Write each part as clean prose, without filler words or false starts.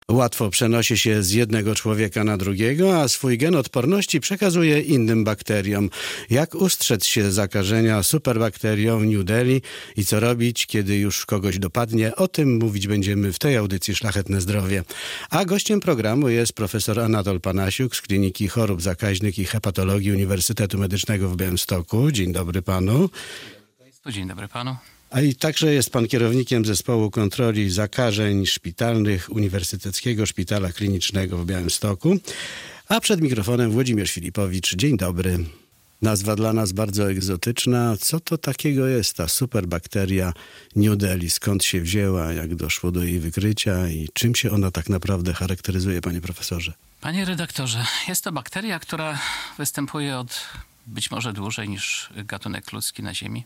Łatwo przenosi się z jednego człowieka na drugiego, a swój gen odporności przekazuje innym bakteriom. Jak ustrzec się zakażenia superbakterią New Delhi i co robić, kiedy już kogoś dopadnie? O tym mówić będziemy w tej audycji Szlachetne Zdrowie. A gościem programu jest profesor Anatol Panasiuk z Kliniki Chorób Zakaźnych i Hepatologii Uniwersytetu Medycznego w Białymstoku. Dzień dobry panu. Dzień dobry panu. A i także jest pan kierownikiem Zespołu Kontroli Zakażeń Szpitalnych Uniwersyteckiego Szpitala Klinicznego w Białymstoku. A przed mikrofonem Włodzimierz Filipowicz. Dzień dobry. Nazwa dla nas bardzo egzotyczna. Co to takiego jest ta superbakteria New Delhi? Skąd się wzięła? Jak doszło do jej wykrycia? I czym się ona tak naprawdę charakteryzuje, panie profesorze? Panie redaktorze, jest to bakteria, która występuje od być może dłużej niż gatunek ludzki na Ziemi,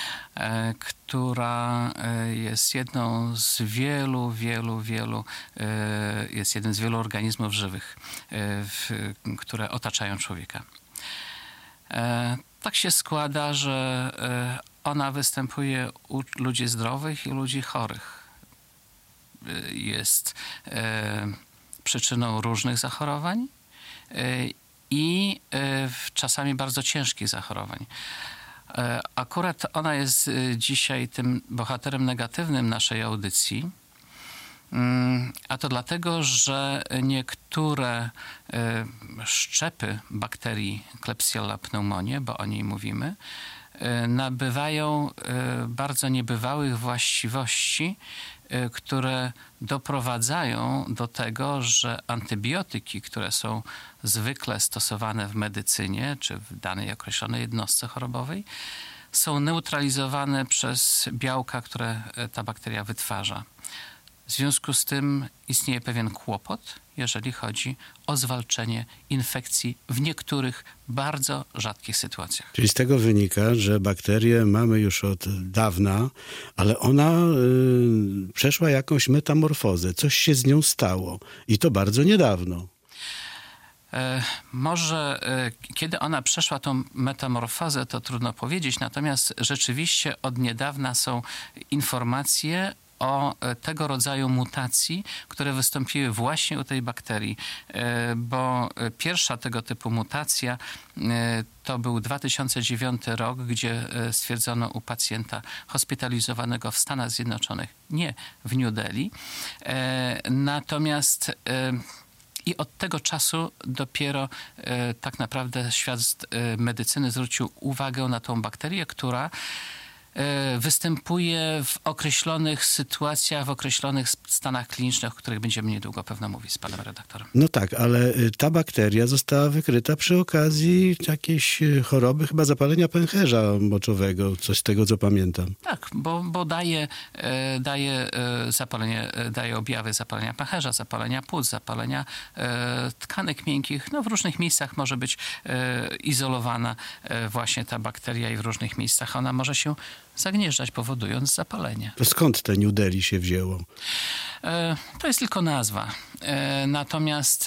która jest jedną z jest jednym z wielu organizmów żywych, które otaczają człowieka. Tak się składa, że ona występuje u ludzi zdrowych i ludzi chorych. Jest przyczyną różnych zachorowań i czasami bardzo ciężkich zachorowań. Akurat ona jest dzisiaj tym bohaterem negatywnym naszej audycji, a to dlatego, że niektóre szczepy bakterii Klebsiella pneumoniae, bo o niej mówimy, nabywają bardzo niebywałych właściwości, które doprowadzają do tego, że antybiotyki, które są zwykle stosowane w medycynie czy w danej określonej jednostce chorobowej, są neutralizowane przez białka, które ta bakteria wytwarza. W związku z tym istnieje pewien kłopot, jeżeli chodzi o zwalczenie infekcji w niektórych bardzo rzadkich sytuacjach. Czyli z tego wynika, że bakterię mamy już od dawna, ale ona przeszła jakąś metamorfozę. Coś się z nią stało i to bardzo niedawno. Może kiedy ona przeszła tą metamorfozę, to trudno powiedzieć, natomiast rzeczywiście od niedawna są informacje o tego rodzaju mutacji, które wystąpiły właśnie u tej bakterii, bo pierwsza tego typu mutacja to był 2009 rok, gdzie stwierdzono u pacjenta hospitalizowanego w Stanach Zjednoczonych, nie w New Delhi, natomiast i od tego czasu dopiero tak naprawdę świat medycyny zwrócił uwagę na tą bakterię, która występuje w określonych sytuacjach, w określonych stanach klinicznych, o których będziemy niedługo pewno mówić z panem redaktorem. No tak, ale ta bakteria została wykryta przy okazji jakiejś choroby, chyba zapalenia pęcherza moczowego, coś z tego, co pamiętam. Tak, bo daje objawy zapalenia pęcherza, zapalenia płuc, zapalenia tkanek miękkich. No, w różnych miejscach może być izolowana właśnie ta bakteria i w różnych miejscach ona może się zagnieżdżać, powodując zapalenie. To skąd te New Delhi się wzięło? To jest tylko nazwa. Natomiast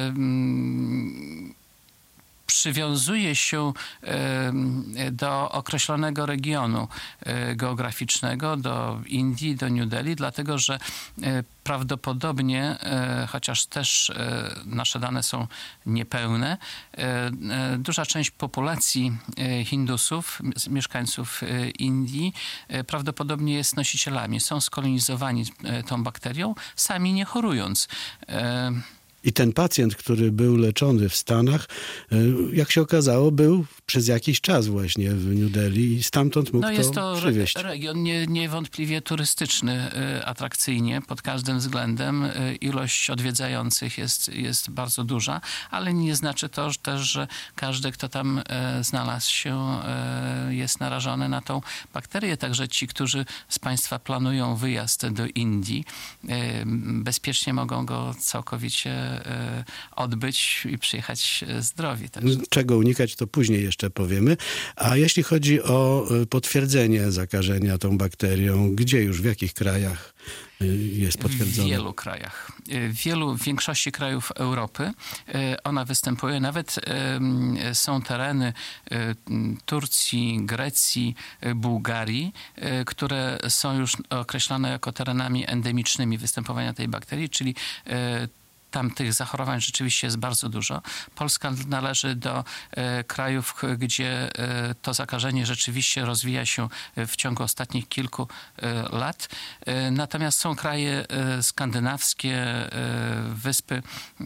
przywiązuje się do określonego regionu geograficznego, do Indii, do New Delhi, dlatego że prawdopodobnie, chociaż też nasze dane są niepełne, duża część populacji Hindusów, mieszkańców Indii, prawdopodobnie jest nosicielami. Są skolonizowani tą bakterią, sami nie chorując. I ten pacjent, który był leczony w Stanach, jak się okazało, był przez jakiś czas właśnie w New Delhi i stamtąd mógł jest to to przywieźć. Region niewątpliwie turystyczny, atrakcyjnie pod każdym względem. Ilość odwiedzających jest bardzo duża, ale nie znaczy to też, że każdy, kto tam znalazł się, jest narażony na tą bakterię. Także ci, którzy z państwa planują wyjazd do Indii, bezpiecznie mogą go całkowicie odbyć i przyjechać zdrowi. Także. Czego unikać, to później jeszcze powiemy. A jeśli chodzi o potwierdzenie zakażenia tą bakterią, gdzie już, w jakich krajach jest potwierdzona? W wielu krajach. W większości krajów Europy ona występuje. Nawet są tereny Turcji, Grecji, Bułgarii, które są już określane jako terenami endemicznymi występowania tej bakterii, czyli tam tych zachorowań rzeczywiście jest bardzo dużo. Polska należy do krajów, gdzie to zakażenie rzeczywiście rozwija się w ciągu ostatnich kilku lat. Natomiast są kraje skandynawskie, wyspy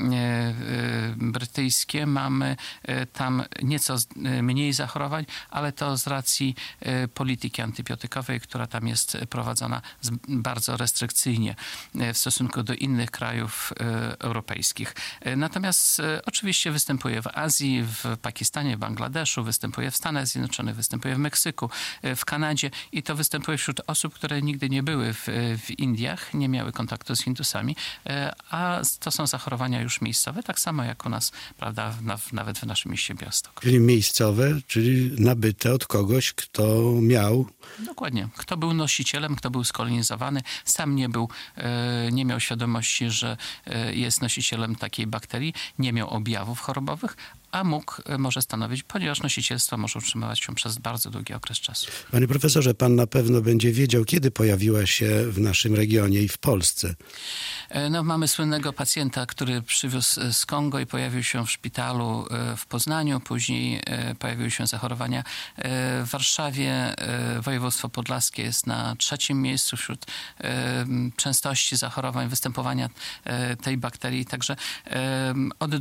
brytyjskie. Mamy tam nieco mniej zachorowań, ale to z racji polityki antybiotykowej, która tam jest prowadzona bardzo restrykcyjnie w stosunku do innych krajów europejskich. Natomiast oczywiście występuje w Azji, w Pakistanie, w Bangladeszu, występuje w Stanach Zjednoczonych, występuje w Meksyku, w Kanadzie i to występuje wśród osób, które nigdy nie były w Indiach, nie miały kontaktu z Hindusami, a to są zachorowania już miejscowe, tak samo jak u nas, prawda, nawet w naszym mieście Białystok. Czyli miejscowe, czyli nabyte od kogoś, kto miał... Dokładnie. Kto był nosicielem, kto był skolonizowany, sam nie miał świadomości, że jest nosicielem takiej bakterii, nie miał objawów chorobowych, a może stanowić, ponieważ nosicielstwo może utrzymywać się przez bardzo długi okres czasu. Panie profesorze, pan na pewno będzie wiedział, kiedy pojawiła się w naszym regionie i w Polsce. No, mamy słynnego pacjenta, który przywiózł z Kongo i pojawił się w szpitalu w Poznaniu. Później pojawiły się zachorowania w Warszawie. Województwo podlaskie jest na 3. miejscu wśród częstości zachorowań, występowania tej bakterii. Także od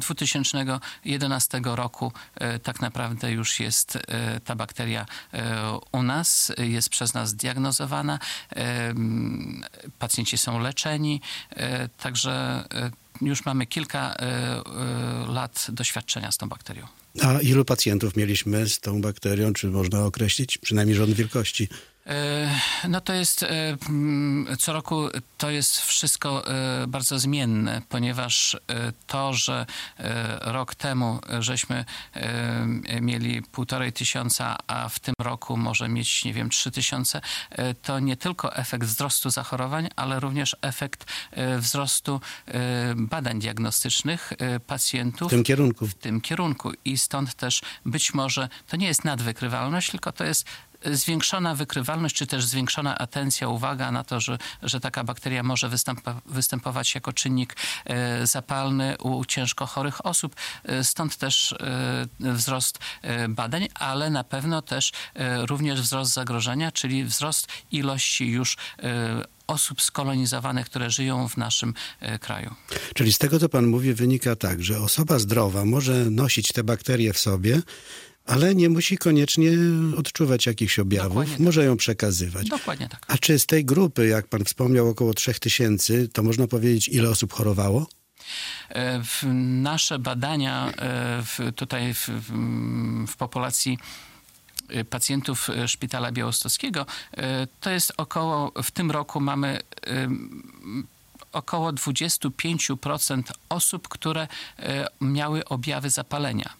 2011 roku tak naprawdę już jest ta bakteria u nas, jest przez nas diagnozowana. Pacjenci są leczeni, także już mamy kilka lat doświadczenia z tą bakterią. A ilu pacjentów mieliśmy z tą bakterią? Czy można określić przynajmniej rząd wielkości? No to jest, co roku to jest wszystko bardzo zmienne, ponieważ to, że rok temu żeśmy mieli 1500, a w tym roku może mieć, 3000, to nie tylko efekt wzrostu zachorowań, ale również efekt wzrostu badań diagnostycznych pacjentów. W tym kierunku. I stąd też być może to nie jest nadwykrywalność, tylko to jest zwiększona wykrywalność, czy też zwiększona atencja, uwaga na to, że taka bakteria może występować jako czynnik zapalny u ciężko chorych osób. Stąd też wzrost badań, ale na pewno też również wzrost zagrożenia, czyli wzrost ilości już osób skolonizowanych, które żyją w naszym kraju. Czyli z tego, co pan mówi, wynika tak, że osoba zdrowa może nosić te bakterie w sobie, ale nie musi koniecznie odczuwać jakichś objawów. Może ją przekazywać. Dokładnie tak. A czy z tej grupy, jak pan wspomniał, około 3000, to można powiedzieć, ile osób chorowało? Nasze badania tutaj w populacji pacjentów Szpitala Białostockiego to jest w tym roku mamy około 25% osób, które miały objawy zapalenia.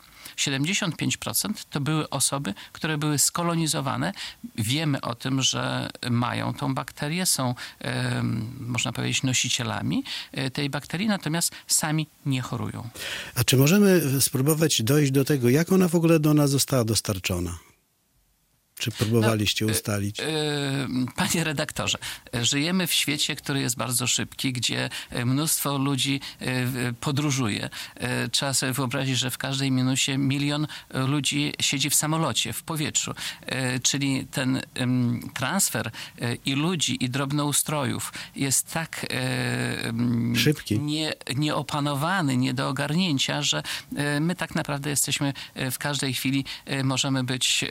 75% to były osoby, które były skolonizowane. Wiemy o tym, że mają tą bakterię, są, można powiedzieć, nosicielami tej bakterii, natomiast sami nie chorują. A czy możemy spróbować dojść do tego, jak ona w ogóle do nas została dostarczona? Czy próbowaliście ustalić? Panie redaktorze, żyjemy w świecie, który jest bardzo szybki, gdzie mnóstwo ludzi podróżuje. Trzeba sobie wyobrazić, że w każdej minucie 1 milion ludzi siedzi w samolocie, w powietrzu. Czyli ten transfer i ludzi, i drobnoustrojów jest tak szybki, nieopanowany, nie do ogarnięcia, że my tak naprawdę jesteśmy w każdej chwili, możemy być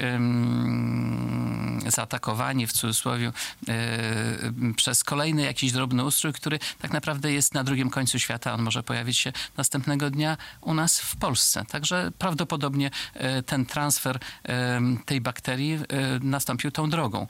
zaatakowani w cudzysłowie przez kolejny jakiś drobny ustrój, który tak naprawdę jest na drugim końcu świata. On może pojawić się następnego dnia u nas w Polsce. Także prawdopodobnie ten transfer tej bakterii nastąpił tą drogą,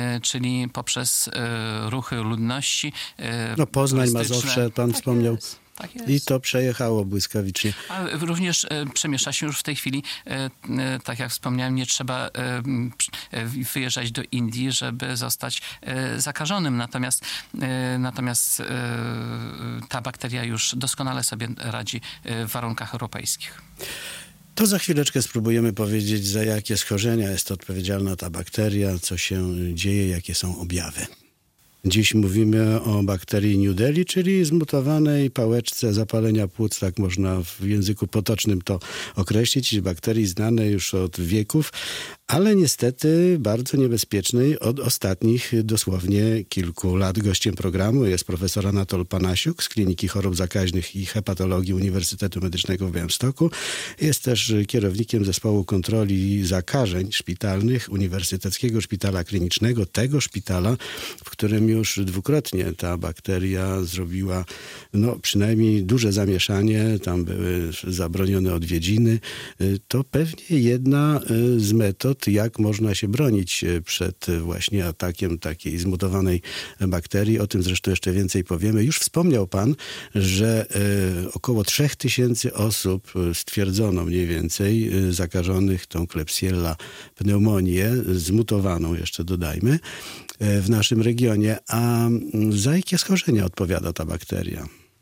czyli poprzez ruchy ludności. Poznań, Mazowsze, pan wspomniał. Tak jest. I to przejechało błyskawicznie. A również przemieszcza się już w tej chwili, tak jak wspomniałem, nie trzeba wyjeżdżać do Indii, żeby zostać zakażonym. Natomiast ta bakteria już doskonale sobie radzi w warunkach europejskich. To za chwileczkę spróbujemy powiedzieć, za jakie schorzenia jest odpowiedzialna ta bakteria, co się dzieje, jakie są objawy. Dziś mówimy o bakterii Newdelii, czyli zmutowanej pałeczce zapalenia płuc, tak można w języku potocznym to określić, bakterii znanej już od wieków, ale niestety bardzo niebezpiecznej od ostatnich dosłownie kilku lat. Gościem programu jest profesor Anatol Panasiuk z Kliniki Chorób Zakaźnych i Hepatologii Uniwersytetu Medycznego w Białymstoku. Jest też kierownikiem Zespołu Kontroli Zakażeń Szpitalnych Uniwersyteckiego Szpitala Klinicznego, tego szpitala, w którym już dwukrotnie ta bakteria zrobiła przynajmniej duże zamieszanie. Tam były zabronione odwiedziny. To pewnie jedna z metod, jak można się bronić przed właśnie atakiem takiej zmutowanej bakterii. O tym zresztą jeszcze więcej powiemy. Już wspomniał pan, że około 3000 osób stwierdzono mniej więcej zakażonych tą Klebsiella pneumonię, zmutowaną jeszcze dodajmy, w naszym regionie. A za jakie schorzenia odpowiada ta bakteria?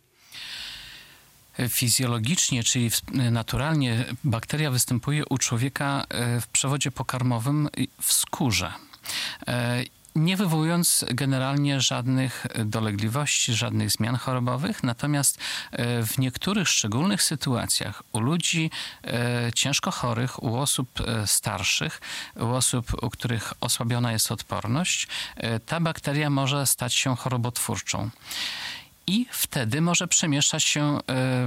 Fizjologicznie, czyli naturalnie bakteria występuje u człowieka w przewodzie pokarmowym w skórze, nie wywołując generalnie żadnych dolegliwości, żadnych zmian chorobowych. Natomiast w niektórych szczególnych sytuacjach u ludzi ciężko chorych, u osób starszych, u osób, u których osłabiona jest odporność, ta bakteria może stać się chorobotwórczą. I wtedy może przemieszczać się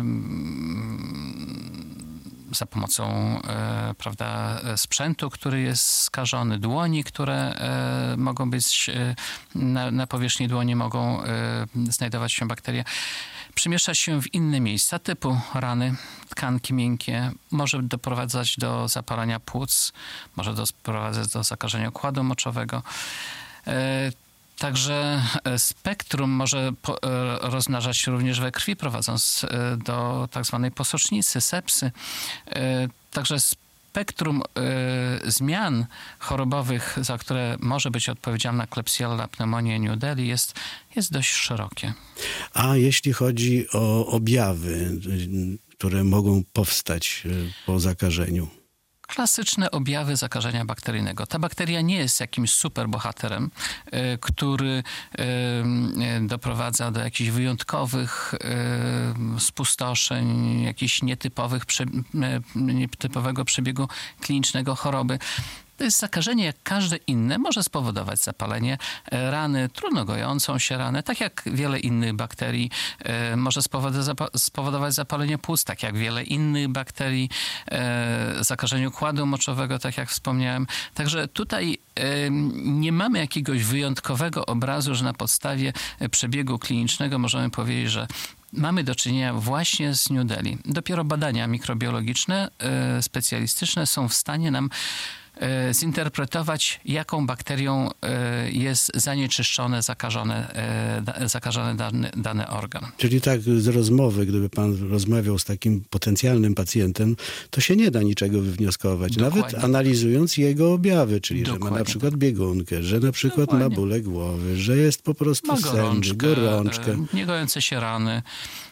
za pomocą sprzętu, który jest skażony, dłoni, które mogą być na powierzchni dłoni, mogą znajdować się bakterie. Przemieszczać się w inne miejsca, typu rany, tkanki miękkie, może doprowadzać do zapalenia płuc, może doprowadzać do zakażenia układu moczowego. Także spektrum może rozmnażać się również we krwi, prowadząc do tak zwanej posocznicy, sepsy. Także spektrum zmian chorobowych, za które może być odpowiedzialna Klebsiella pneumonia Newdelii, jest dość szerokie. A jeśli chodzi o objawy, które mogą powstać po zakażeniu? Klasyczne objawy zakażenia bakteryjnego. Ta bakteria nie jest jakimś superbohaterem, który doprowadza do jakichś wyjątkowych spustoszeń, jakichś nietypowego przebiegu klinicznego choroby. To jest zakażenie jak każde inne, może spowodować zapalenie rany, trudno gojącą się ranę, tak jak wiele innych bakterii. Może spowodować zapalenie płuc, tak jak wiele innych bakterii, zakażenie układu moczowego, tak jak wspomniałem. Także tutaj nie mamy jakiegoś wyjątkowego obrazu, że na podstawie przebiegu klinicznego możemy powiedzieć, że mamy do czynienia właśnie z Newdelii. Dopiero badania mikrobiologiczne, specjalistyczne są w stanie nam zinterpretować, jaką bakterią jest zanieczyszczony, zakażony dany organ. Czyli tak z rozmowy, gdyby pan rozmawiał z takim potencjalnym pacjentem, to się nie da niczego wywnioskować. Dokładnie. Nawet analizując jego objawy, czyli że ma na przykład biegunkę, że na przykład ma bóle głowy, że jest po prostu senny, gorączkę. Niegojące się rany.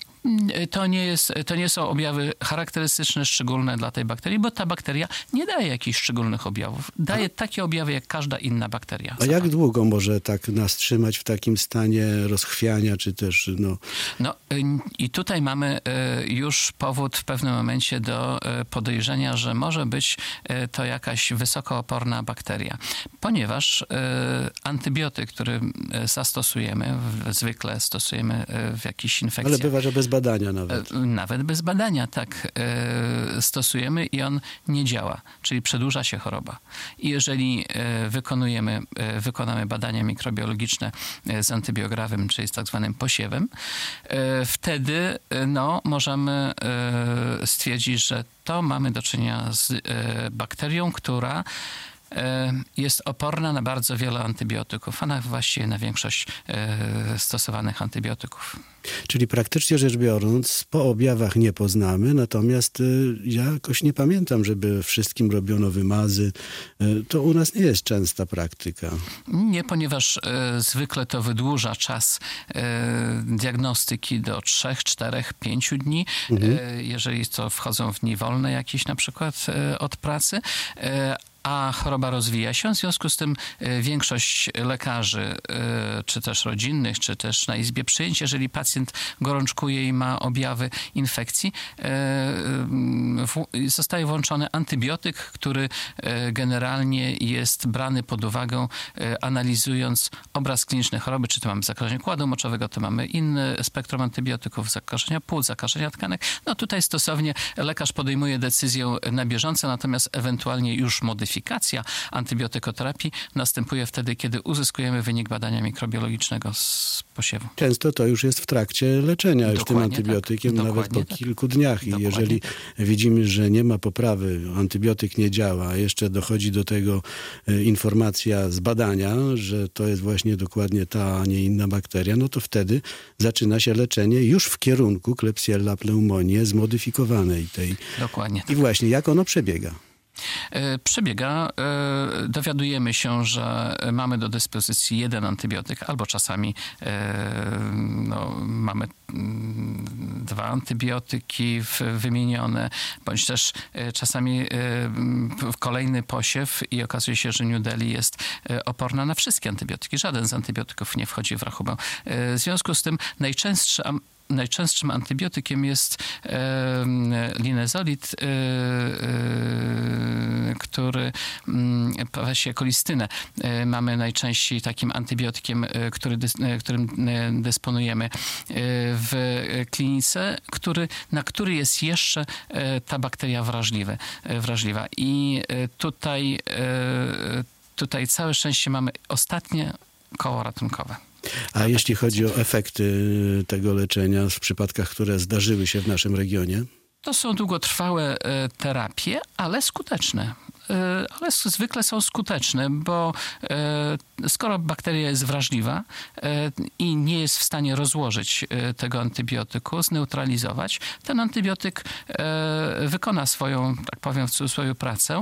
To nie są objawy charakterystyczne, szczególne dla tej bakterii, bo ta bakteria nie daje jakichś szczególnych objawów. Daje takie objawy, jak każda inna bakteria. A jak długo może tak nas trzymać w takim stanie rozchwiania, czy też i tutaj mamy już powód w pewnym momencie do podejrzenia, że może być to jakaś wysokooporna bakteria. Ponieważ antybiotyk, który zastosujemy, zwykle stosujemy w jakichś infekcjach. Ale bywa, że bez badania nawet. Nawet bez badania, tak. Stosujemy i on nie działa, czyli przedłuża się choroba. I jeżeli wykonamy badania mikrobiologiczne z antybiograwem, czyli z tak zwanym posiewem, wtedy możemy stwierdzić, że to mamy do czynienia z bakterią, która jest oporna na bardzo wiele antybiotyków, a właściwie na większość stosowanych antybiotyków. Czyli praktycznie rzecz biorąc, po objawach nie poznamy, natomiast ja jakoś nie pamiętam, żeby wszystkim robiono wymazy. To u nas nie jest częsta praktyka. Nie, ponieważ zwykle to wydłuża czas diagnostyki do 3, 4, 5 dni, jeżeli to wchodzą w dni wolne jakieś na przykład od pracy, a choroba rozwija się. W związku z tym większość lekarzy, czy też rodzinnych, czy też na izbie przyjęć, jeżeli pacjent gorączkuje i ma objawy infekcji, zostaje włączony antybiotyk, który generalnie jest brany pod uwagę, analizując obraz kliniczny choroby, czy to mamy zakażenie układu moczowego, to mamy inne spektrum antybiotyków, zakażenia płuc, zakażenia tkanek. No tutaj stosownie lekarz podejmuje decyzję na bieżąco, natomiast ewentualnie już modyfikacja antybiotykoterapii następuje wtedy, kiedy uzyskujemy wynik badania mikrobiologicznego z posiewu. Często to już jest w trakcie leczenia już tym antybiotykiem, tak. nawet po kilku dniach. I Dokładnie jeżeli widzimy, że nie ma poprawy, antybiotyk nie działa, a jeszcze dochodzi do tego informacja z badania, że to jest właśnie dokładnie ta, a nie inna bakteria, no to wtedy zaczyna się leczenie już w kierunku Klebsiella pneumoniae zmodyfikowanej tej. Dokładnie tak. I właśnie jak ono przebiega? Dowiadujemy się, że mamy do dyspozycji jeden antybiotyk, albo czasami mamy 2 antybiotyki wymienione, bądź też czasami kolejny posiew i okazuje się, że New Delhi jest oporna na wszystkie antybiotyki. Żaden z antybiotyków nie wchodzi w rachubę. W związku z tym najczęstszym antybiotykiem jest linezolid, który właśnie kolistynę mamy najczęściej takim antybiotykiem, którym dysponujemy w klinice, na który jest jeszcze ta bakteria wrażliwa. I tutaj całe szczęście mamy ostatnie koło ratunkowe. A jeśli chodzi o efekty tego leczenia w przypadkach, które zdarzyły się w naszym regionie? To są długotrwałe terapie, ale skuteczne. Ale zwykle są skuteczne, bo skoro bakteria jest wrażliwa i nie jest w stanie rozłożyć tego antybiotyku, zneutralizować, ten antybiotyk wykona swoją, tak powiem w cudzysłowie, pracę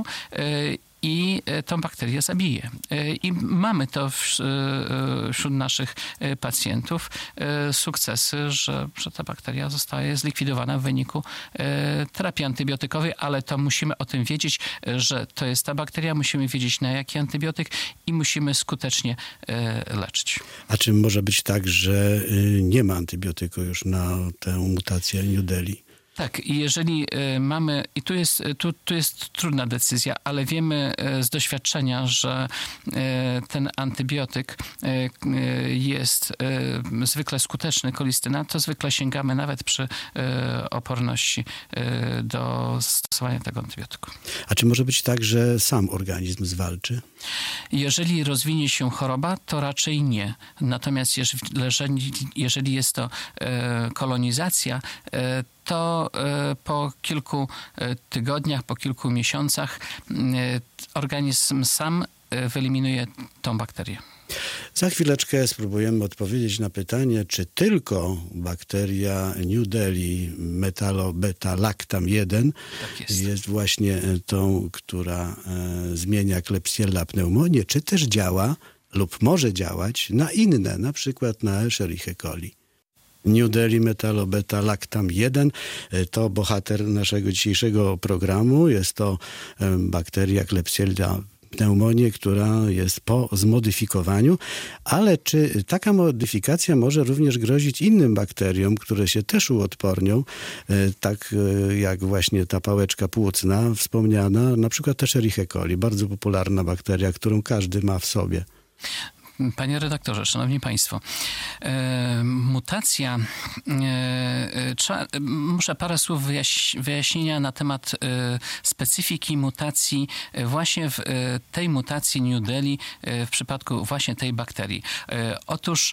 i tą bakterię zabije. I mamy to wśród naszych pacjentów sukcesy, że ta bakteria zostaje zlikwidowana w wyniku terapii antybiotykowej, ale to musimy o tym wiedzieć, że to jest ta bakteria, musimy wiedzieć, na jaki antybiotyk i musimy skutecznie leczyć. A czy może być tak, że nie ma antybiotyku już na tę mutację New Delhi? Tak, i jeżeli mamy, i tu jest trudna decyzja, ale wiemy z doświadczenia, że ten antybiotyk jest zwykle skuteczny, kolistyna, to zwykle sięgamy nawet przy oporności do stosowania tego antybiotyku. A czy może być tak, że sam organizm zwalczy? Jeżeli rozwinie się choroba, to raczej nie. Natomiast jeżeli jest to kolonizacja, to po kilku tygodniach, po kilku miesiącach organizm sam wyeliminuje tą bakterię. Za chwileczkę spróbujemy odpowiedzieć na pytanie, czy tylko bakteria New Delhi metalobeta-lactam 1 jest właśnie tą, która zmienia Klebsiella pneumoniae, czy też działa lub może działać na inne, na przykład na Escherichia coli. New Delhi metalobeta-lactam 1 to bohater naszego dzisiejszego programu. Jest to bakteria Klebsiella pneumoniae, która jest po zmodyfikowaniu, ale czy taka modyfikacja może również grozić innym bakteriom, które się też uodpornią, tak jak właśnie ta pałeczka płucna wspomniana, na przykład Escherichia coli, bardzo popularna bakteria, którą każdy ma w sobie. Panie redaktorze, szanowni państwo, mutacja, muszę parę słów wyjaśnienia na temat specyfiki mutacji właśnie w tej mutacji New Delhi w przypadku właśnie tej bakterii. Otóż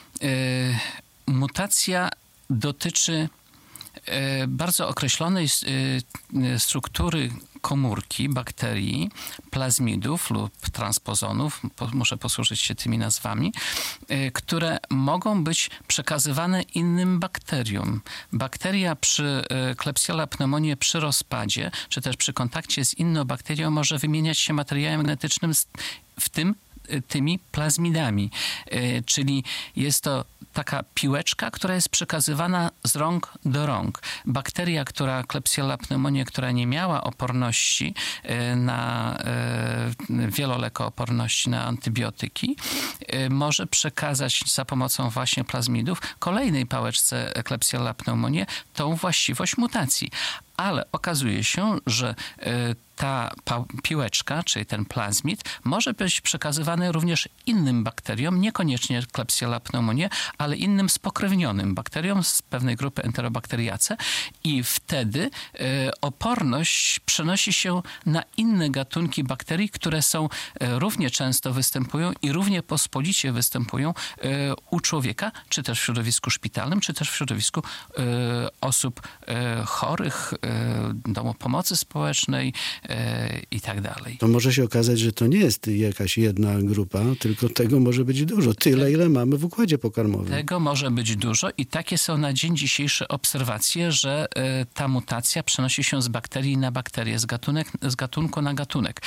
mutacja dotyczy bardzo określonej struktury komórki bakterii, plazmidów lub transpozonów, muszę posłużyć się tymi nazwami, które mogą być przekazywane innym bakteriom. Bakteria przy Klebsiella pneumoniae przy rozpadzie, czy też przy kontakcie z inną bakterią może wymieniać się materiałem genetycznym, w tym tymi plazmidami. Czyli jest to taka piłeczka, która jest przekazywana z rąk do rąk. Bakteria, Klebsiella pneumoniae, która nie miała oporności na wielolekooporności na antybiotyki, może przekazać za pomocą właśnie plazmidów kolejnej pałeczce Klebsiella pneumoniae tą właściwość mutacji. Ale okazuje się, że ta piłeczka, czyli ten plazmid, może być przekazywany również innym bakteriom, niekoniecznie Klebsiella pneumoniae, ale innym spokrewnionym bakteriom z pewnej grupy Enterobacteriaceae i wtedy oporność przenosi się na inne gatunki bakterii, które są równie często występują i równie pospolicie występują u człowieka, czy też w środowisku szpitalnym, czy też w środowisku osób chorych, domu pomocy społecznej i tak dalej. To może się okazać, że to nie jest jakaś jedna grupa, tylko tego może być dużo. Tyle, ile mamy w układzie pokarmowym. Tego może być dużo i takie są na dzień dzisiejszy obserwacje, że ta mutacja przenosi się z bakterii na bakterię, z gatunku na gatunek.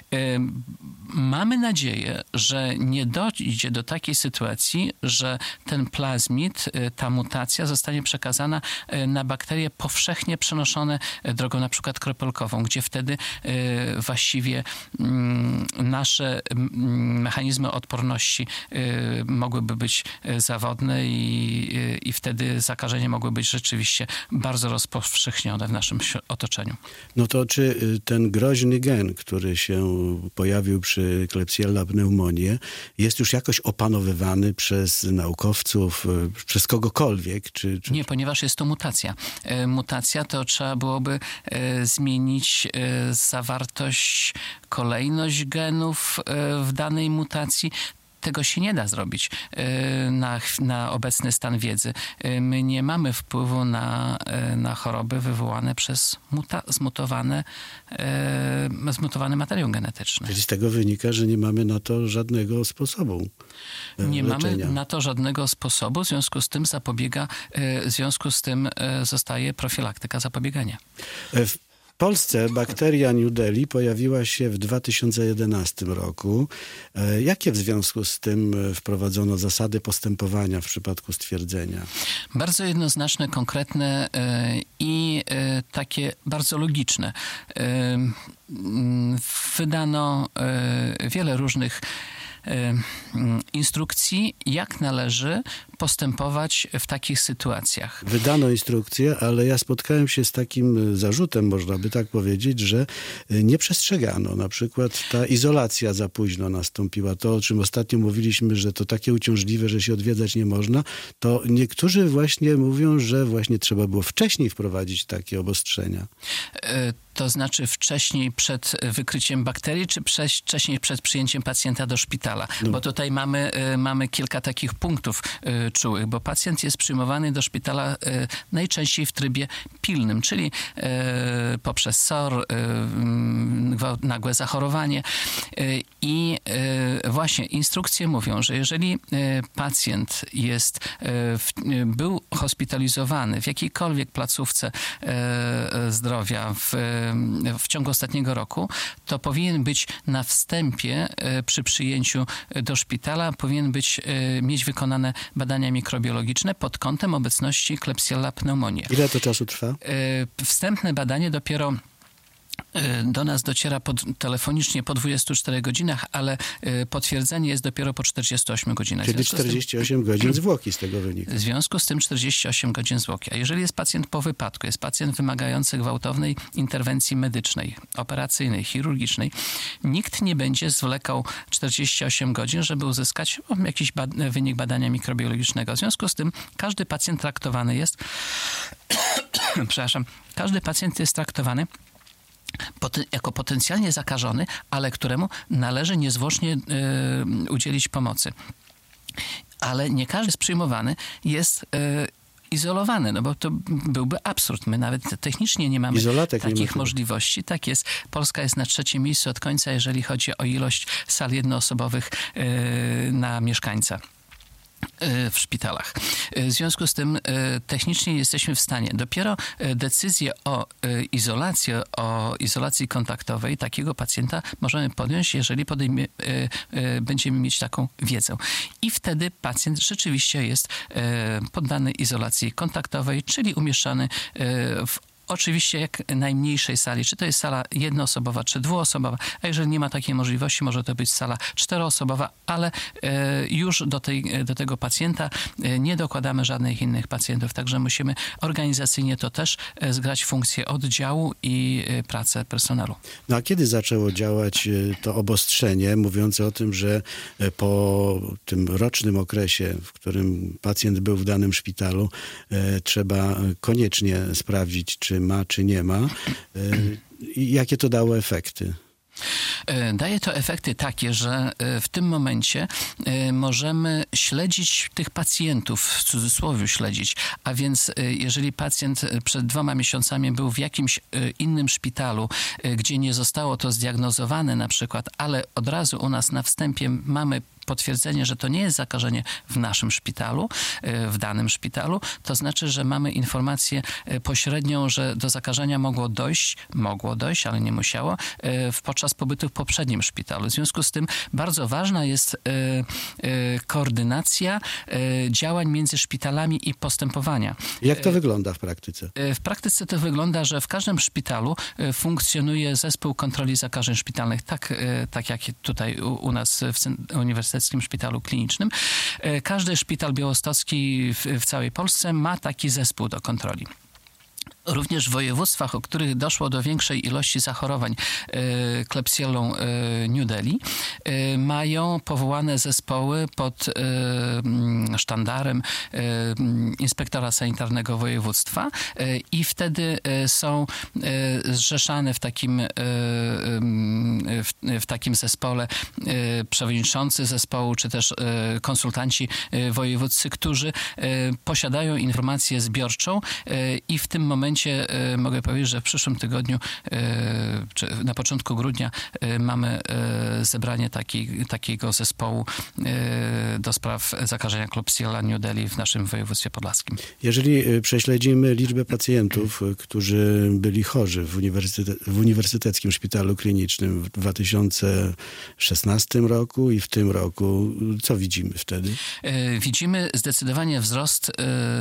Mamy nadzieję, że nie dojdzie do takiej sytuacji, że ten plazmid, ta mutacja zostanie przekazana na bakterie powszechnie przenoszone drogą na przykład kropelkową, gdzie wtedy właściwie nasze mechanizmy odporności mogłyby być zawodne i wtedy zakażenia mogły być rzeczywiście bardzo rozpowszechnione w naszym otoczeniu. No to czy ten groźny gen, który się pojawił przy Klebsiella pneumoniae, jest już jakoś opanowywany przez naukowców, przez kogokolwiek? Nie, ponieważ jest to mutacja. Mutacja to trzeba byłoby zmienić zawartość, kolejność genów w danej mutacji. Tego się nie da zrobić na obecny stan wiedzy. My nie mamy wpływu na choroby wywołane przez zmutowany materiał genetyczny. Czyli z tego wynika, że nie mamy na to żadnego sposobu Nie leczenia. mamy na to żadnego sposobu, w związku z tym zostaje profilaktyka, zapobieganie. W Polsce bakteria Newdelii pojawiła się w 2011 roku. Jakie w związku z tym wprowadzono zasady postępowania w przypadku stwierdzenia? Bardzo jednoznaczne, konkretne i takie bardzo logiczne. Wydano wiele różnych instrukcji, jak należy postępować w takich sytuacjach. Wydano instrukcje, ale ja spotkałem się z takim zarzutem, można by tak powiedzieć, że nie przestrzegano. Na przykład ta izolacja za późno nastąpiła. To, o czym ostatnio mówiliśmy, że to takie uciążliwe, że się odwiedzać nie można, to niektórzy właśnie mówią, że właśnie trzeba było wcześniej wprowadzić takie obostrzenia. To znaczy wcześniej przed wykryciem bakterii, czy wcześniej przed przyjęciem pacjenta do szpitala? No. Bo tutaj mamy kilka takich punktów czułych, bo pacjent jest przyjmowany do szpitala najczęściej w trybie pilnym, czyli poprzez SOR, nagłe zachorowanie. I właśnie instrukcje mówią, że jeżeli pacjent był hospitalizowany w jakiejkolwiek placówce zdrowia w ciągu ostatniego roku, to powinien być na wstępie przy przyjęciu do szpitala, powinien mieć wykonane badania mikrobiologiczne pod kątem obecności Klebsiella pneumoniae. Ile to czasu trwa? Wstępne badanie dopiero do nas dociera telefonicznie po 24 godzinach, ale potwierdzenie jest dopiero po 48 godzinach. Czyli 48 godzin zwłoki z tego wynika. W związku z tym 48 godzin zwłoki. A jeżeli jest pacjent po wypadku, jest pacjent wymagający gwałtownej interwencji medycznej, operacyjnej, chirurgicznej, nikt nie będzie zwlekał 48 godzin, żeby uzyskać jakiś wynik badania mikrobiologicznego. W związku z tym każdy pacjent traktowany jest każdy pacjent jest traktowany jako potencjalnie zakażony, ale któremu należy niezwłocznie udzielić pomocy. Ale nie każdy z przyjmowany jest izolowane, no bo to byłby absurd. My nawet technicznie nie mamy Izolatek takich możliwości. Tak jest. Polska jest na 3. miejscu od końca, jeżeli chodzi o ilość sal jednoosobowych na mieszkańca w szpitalach. W związku z tym technicznie jesteśmy w stanie. Dopiero decyzję o izolacji kontaktowej takiego pacjenta możemy podjąć, jeżeli będziemy mieć taką wiedzę. I wtedy pacjent rzeczywiście jest poddany izolacji kontaktowej, czyli umieszczany w oczywiście jak najmniejszej sali, czy to jest sala jednoosobowa, czy dwuosobowa, a jeżeli nie ma takiej możliwości, może to być sala 4-osobowa, ale już do tego pacjenta nie dokładamy żadnych innych pacjentów, także musimy organizacyjnie to też zgrać funkcję oddziału i pracę personelu. No a kiedy zaczęło działać to obostrzenie mówiące o tym, że po tym rocznym okresie, w którym pacjent był w danym szpitalu, trzeba koniecznie sprawdzić, czy ma, czy nie ma. I jakie to dało efekty? Daje to efekty takie, że w tym momencie możemy śledzić tych pacjentów, w cudzysłowie śledzić, a więc jeżeli pacjent przed 2 miesiącami był w jakimś innym szpitalu, gdzie nie zostało to zdiagnozowane na przykład, ale od razu u nas na wstępie mamy potwierdzenie, że to nie jest zakażenie w naszym szpitalu, w danym szpitalu, to znaczy, że mamy informację pośrednią, że do zakażenia mogło dojść, ale nie musiało, podczas pobytu w poprzednim szpitalu. W związku z tym bardzo ważna jest koordynacja działań między szpitalami i postępowania. Jak to wygląda w praktyce? W praktyce to wygląda, że w każdym szpitalu funkcjonuje zespół kontroli zakażeń szpitalnych, tak jak tutaj u nas w Uniwersyteckim Szpitalu Klinicznym. Każdy szpital białostocki w całej Polsce ma taki zespół do kontroli. Również w województwach, o których doszło do większej ilości zachorowań klebsiellą New Delhi, mają powołane zespoły pod sztandarem inspektora sanitarnego województwa i wtedy są zrzeszane w takim zespole przewodniczący zespołu, czy też konsultanci wojewódzcy, którzy posiadają informację zbiorczą i w tym momencie mogę powiedzieć, że w przyszłym tygodniu, czy na początku grudnia mamy zebranie takiego zespołu do spraw zakażenia Klebsiella New Delhi w naszym województwie podlaskim. Jeżeli prześledzimy liczbę pacjentów, którzy byli chorzy w Uniwersyteckim Szpitalu Klinicznym w 2016 roku i w tym roku, co widzimy wtedy? Widzimy zdecydowanie wzrost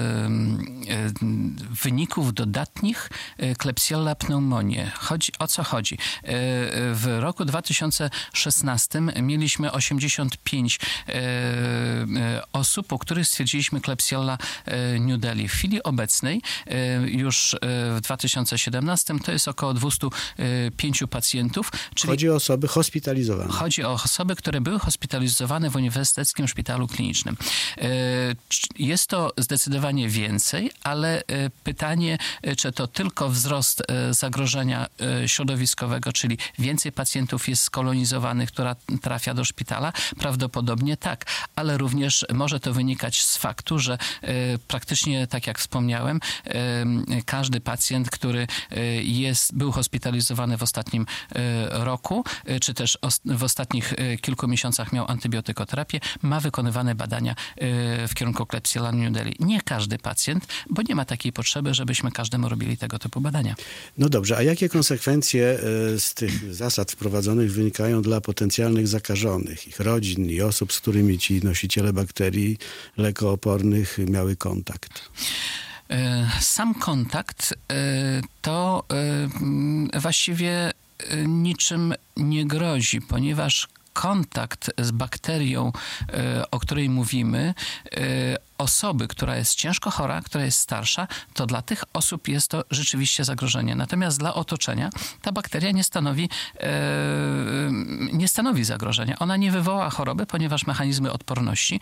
wyników dodatnich Klebsiella pneumoniae. O co chodzi? W roku 2016 mieliśmy 85 osób, u których stwierdziliśmy Klebsiella New Delhi. W chwili obecnej, już w 2017, to jest około 205 pacjentów. Czyli chodzi o osoby hospitalizowane. Chodzi o osoby, które były hospitalizowane w Uniwersyteckim Szpitalu Klinicznym. Jest to zdecydowanie więcej, ale pytanie, czy to tylko wzrost zagrożenia środowiskowego, czyli więcej pacjentów jest skolonizowanych, która trafia do szpitala? Prawdopodobnie tak, ale również może to wynikać z faktu, że praktycznie, tak jak wspomniałem, każdy pacjent, który był hospitalizowany w ostatnim roku, czy też w ostatnich kilku miesiącach miał antybiotykoterapię, ma wykonywane badania w kierunku Klebsiella New Delhi. Nie każdy pacjent, bo nie ma takiej potrzeby, żebyśmy każdemu robili tego typu badania. No dobrze, a jakie konsekwencje z tych zasad wprowadzonych wynikają dla potencjalnych zakażonych, ich rodzin i osób, z którymi ci nosiciele bakterii lekoopornych miały kontakt? Sam kontakt to właściwie niczym nie grozi, ponieważ kontakt z bakterią, o której mówimy, osoby, która jest ciężko chora, która jest starsza, to dla tych osób jest to rzeczywiście zagrożenie. Natomiast dla otoczenia ta bakteria nie stanowi zagrożenia. Ona nie wywoła choroby, ponieważ mechanizmy odporności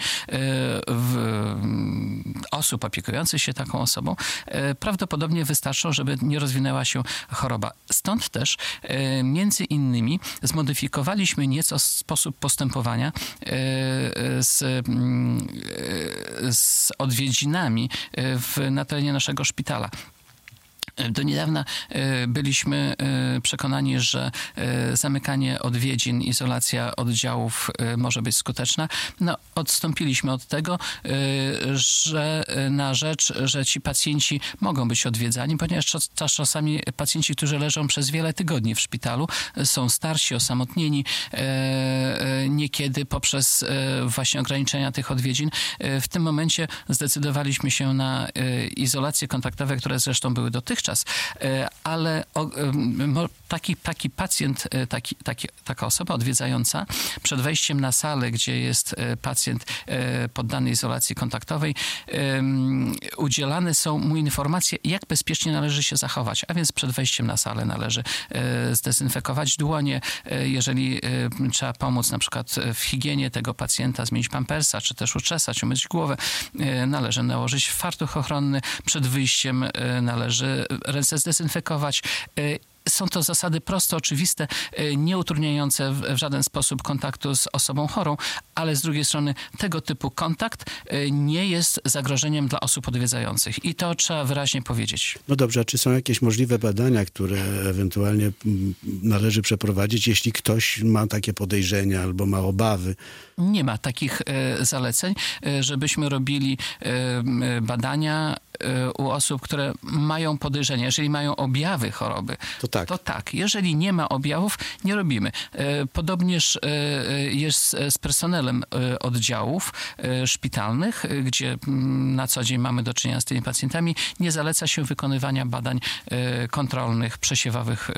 osób opiekujących się taką osobą prawdopodobnie wystarczą, żeby nie rozwinęła się choroba. Stąd też między innymi zmodyfikowaliśmy nieco sposób postępowania z z odwiedzinami na terenie naszego szpitala. Do niedawna byliśmy przekonani, że zamykanie odwiedzin, izolacja oddziałów może być skuteczna. No, odstąpiliśmy od tego, że na rzecz, że ci pacjenci mogą być odwiedzani, ponieważ czasami pacjenci, którzy leżą przez wiele tygodni w szpitalu, są starsi, osamotnieni, niekiedy poprzez właśnie ograniczenia tych odwiedzin. W tym momencie zdecydowaliśmy się na izolacje kontaktowe, które zresztą były dotychczas, ale taki pacjent, taka osoba odwiedzająca przed wejściem na salę, gdzie jest pacjent poddany izolacji kontaktowej, udzielane są mu informacje, jak bezpiecznie należy się zachować. A więc przed wejściem na salę należy zdezynfekować dłonie, jeżeli trzeba pomóc na przykład w higienie tego pacjenta, zmienić pampersa, czy też uczesać, umyć głowę, należy nałożyć fartuch ochronny. Przed wyjściem należy ręce zdezynfekować. Są to zasady proste, oczywiste, nie utrudniające w żaden sposób kontaktu z osobą chorą, ale z drugiej strony tego typu kontakt nie jest zagrożeniem dla osób odwiedzających. I to trzeba wyraźnie powiedzieć. No dobrze, a czy są jakieś możliwe badania, które ewentualnie należy przeprowadzić, jeśli ktoś ma takie podejrzenia albo ma obawy? Nie ma takich zaleceń, żebyśmy robili badania u osób, które mają podejrzenia. Jeżeli mają objawy choroby, to tak. Jeżeli nie ma objawów, nie robimy. Podobnież jest z personelem oddziałów szpitalnych, gdzie na co dzień mamy do czynienia z tymi pacjentami. Nie zaleca się wykonywania badań kontrolnych, przesiewowych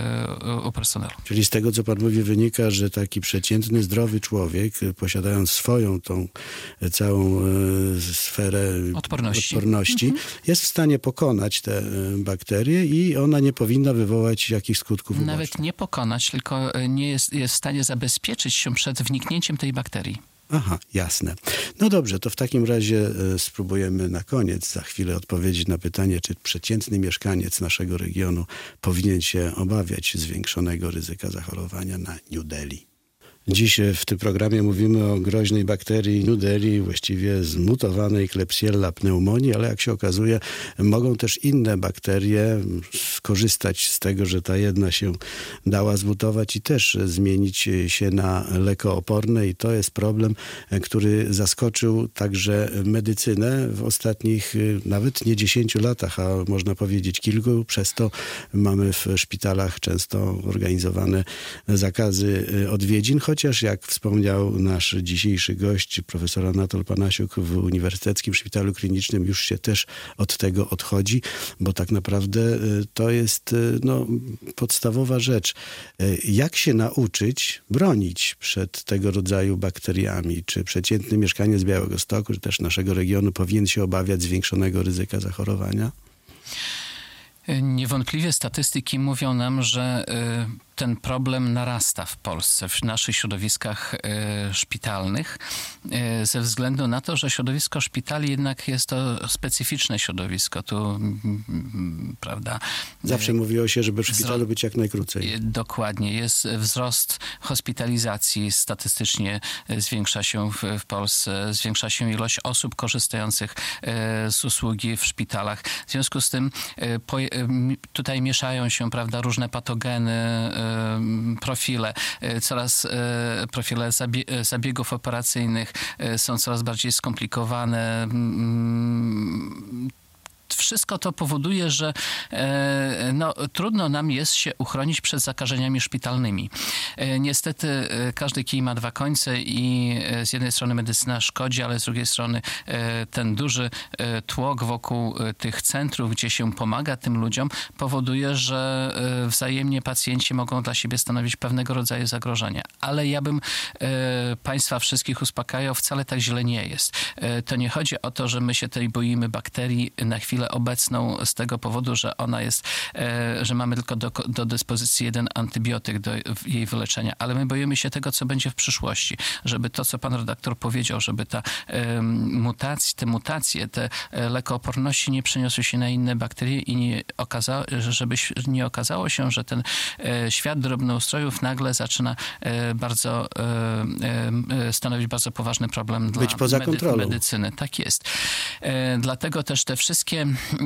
u personelu. Czyli z tego, co pan mówi, wynika, że taki przeciętny, zdrowy człowiek, posiadając swoją tą całą sferę odporności, jest w stanie pokonać te bakterie i ona nie powinna wywołać jakichś skutków ubocznych. Nawet nie pokonać, tylko nie jest w stanie zabezpieczyć się przed wniknięciem tej bakterii. Aha, jasne. No dobrze, to w takim razie spróbujemy na koniec za chwilę odpowiedzieć na pytanie, czy przeciętny mieszkaniec naszego regionu powinien się obawiać zwiększonego ryzyka zachorowania na New Delhi. Dziś w tym programie mówimy o groźnej bakterii New Delhi, właściwie zmutowanej Klebsiella pneumoniae, ale jak się okazuje, mogą też inne bakterie skorzystać z tego, że ta jedna się dała zmutować i też zmienić się na lekooporne i to jest problem, który zaskoczył także medycynę w ostatnich nawet nie 10 latach, a można powiedzieć kilku. Przez to mamy w szpitalach często organizowane zakazy odwiedzin, chociaż jak wspomniał nasz dzisiejszy gość, profesor Anatol Panasiuk w Uniwersyteckim Szpitalu Klinicznym, już się też od tego odchodzi, bo tak naprawdę to jest podstawowa rzecz. Jak się nauczyć bronić przed tego rodzaju bakteriami? Czy przeciętny mieszkaniec Białegostoku, czy też naszego regionu powinien się obawiać zwiększonego ryzyka zachorowania? Niewątpliwie statystyki mówią nam, że ten problem narasta w Polsce, w naszych środowiskach szpitalnych, ze względu na to, że środowisko szpitali jednak jest to specyficzne środowisko. Tu, prawda... Zawsze mówiło się, żeby w szpitalu być jak najkrócej. Dokładnie. Jest wzrost hospitalizacji, statystycznie zwiększa się w Polsce, zwiększa się ilość osób korzystających z usługi w szpitalach. W związku z tym tutaj mieszają się, prawda, różne patogeny, profile, profile zabiegów operacyjnych są coraz bardziej skomplikowane. Wszystko to powoduje, że trudno nam jest się uchronić przed zakażeniami szpitalnymi. Niestety każdy kij ma dwa końce i z jednej strony medycyna szkodzi, ale z drugiej strony ten duży tłok wokół tych centrów, gdzie się pomaga tym ludziom, powoduje, że wzajemnie pacjenci mogą dla siebie stanowić pewnego rodzaju zagrożenie. Ale ja bym Państwa wszystkich uspokajał, wcale tak źle nie jest. To nie chodzi o to, że my się tej boimy bakterii na chwilę chwilę obecną z tego powodu, że ona jest, że mamy tylko do dyspozycji jeden antybiotyk do jej wyleczenia, ale my boimy się tego, co będzie w przyszłości, żeby to, co pan redaktor powiedział, żeby te mutacje, te lekooporności nie przeniosły się na inne bakterie i żeby nie okazało się, że ten świat drobnoustrojów nagle zaczyna stanowić bardzo poważny problem dla medycyny. Tak jest. Dlatego też te wszystkie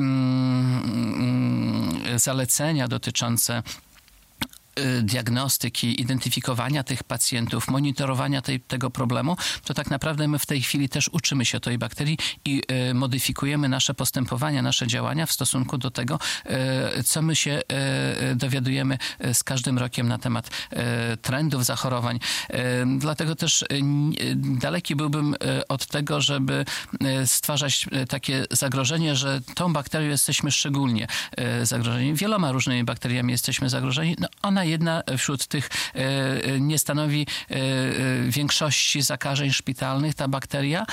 zalecenia dotyczące diagnostyki, identyfikowania tych pacjentów, monitorowania tego problemu, to tak naprawdę my w tej chwili też uczymy się o tej bakterii i modyfikujemy nasze postępowania, nasze działania w stosunku do tego, co my się dowiadujemy z każdym rokiem na temat trendów zachorowań. Dlatego też daleki byłbym od tego, żeby stwarzać takie zagrożenie, że tą bakterią jesteśmy szczególnie zagrożeni. Wieloma różnymi bakteriami jesteśmy zagrożeni. No, ona jedna wśród tych nie stanowi większości zakażeń szpitalnych, ta bakteria.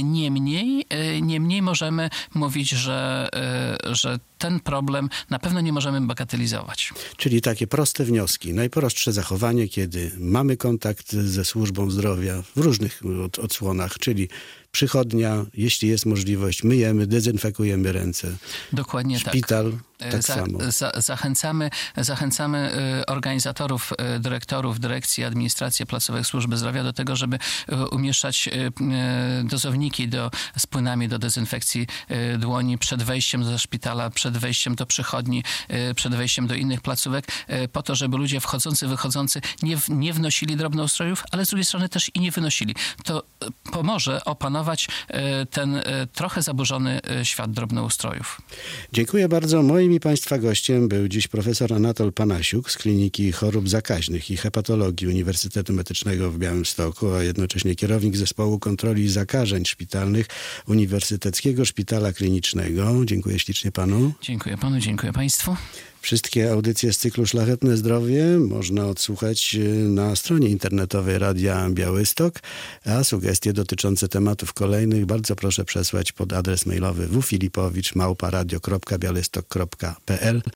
Niemniej możemy mówić, że ten problem na pewno nie możemy bagatelizować. Czyli takie proste wnioski. Najprostsze zachowanie, kiedy mamy kontakt ze służbą zdrowia w różnych odsłonach, czyli przychodnia, jeśli jest możliwość, myjemy, dezynfekujemy ręce. Dokładnie tak. Szpital tak samo. Zachęcamy organizatorów, dyrektorów, dyrekcji, administracji placowych służby zdrowia do tego, żeby umieszczać dozowniki z płynami do dezynfekcji dłoni przed wejściem do szpitala, przed wejściem do przychodni, przed wejściem do innych placówek, po to, żeby ludzie wchodzący, wychodzący nie wnosili drobnoustrojów, ale z drugiej strony też i nie wynosili. To pomoże opanować ten trochę zaburzony świat drobnoustrojów. Dziękuję bardzo. Moim i Państwa gościem był dziś profesor Anatol Panasiuk z Kliniki Chorób Zakaźnych i Hepatologii Uniwersytetu Medycznego w Białymstoku, a jednocześnie kierownik Zespołu Kontroli Zakażeń Szpitalnych Uniwersyteckiego Szpitala Klinicznego. Dziękuję ślicznie panu. Dziękuję panu, dziękuję państwu. Wszystkie audycje z cyklu Szlachetne Zdrowie można odsłuchać na stronie internetowej Radia Białystok, a sugestie dotyczące tematów kolejnych bardzo proszę przesłać pod adres mailowy wfilipowicz@radio.białystok.pl.